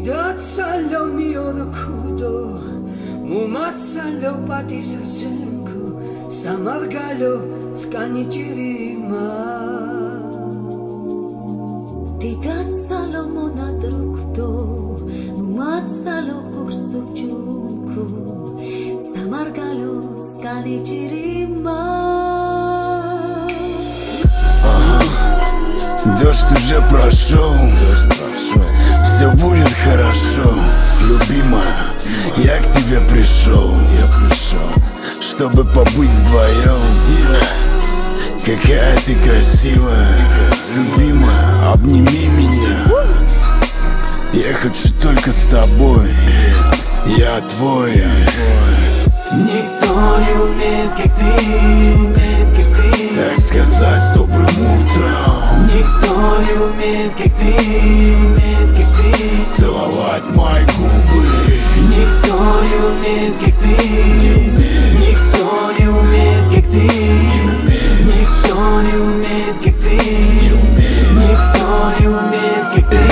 dazza mio docudo, mumazzalo pati sercenku, samargalo skanichirima. Ti dazzalo monadrukdo, mumazzalo kursukchunku, samargalo skanichirima. Дождь уже прошел, все будет хорошо. Любимая, я к тебе пришел, чтобы побыть вдвоем. Какая ты красивая, любимая, обними меня. Я хочу только с тобой, я твой. Никто не умеет, как ты, так сказать с добрым утром. Никто не умеет, как ты, целовать мои губы. Никто не умеет, как ты, никто не умеет, как ты, никто не умеет, как ты, никто не умеет, как ты.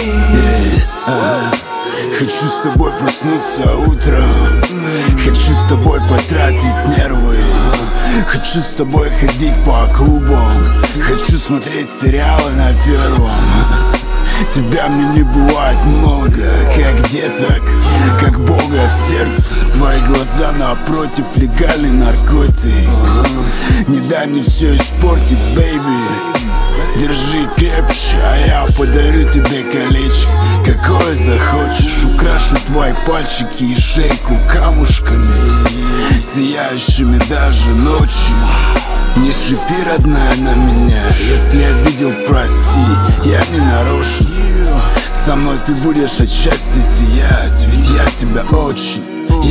Хочу с тобой проснуться утром, хочу с тобой потратить нервы, хочу с тобой ходить по клубам, хочу смотреть сериалы на Первом. Тебя мне не бывает много, как деток, как Бога в сердце. Твои глаза напротив, легальный наркотик. Не дай мне все испортить, бэйби. Держи крепче, а я подарю тебе колечко. Какое захочешь, украшу твои пальчики и шейку камушками, сияющими даже ночью. Не шипи, родная, на меня, если обидел, прости, я не нарочно. Со мной ты будешь от счастья сиять, ведь я тебя очень.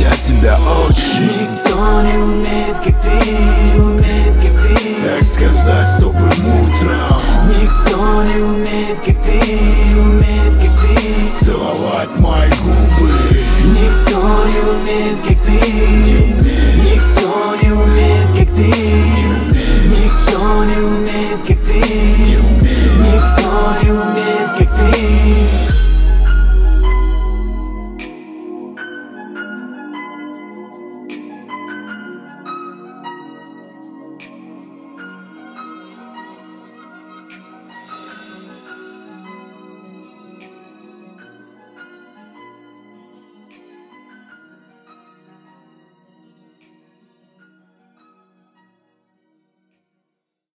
Никто не умеет, как ты, так сказать с добрым утром. Никто не умеет, как ты, целовать мои губы. Никто не умеет, как ты,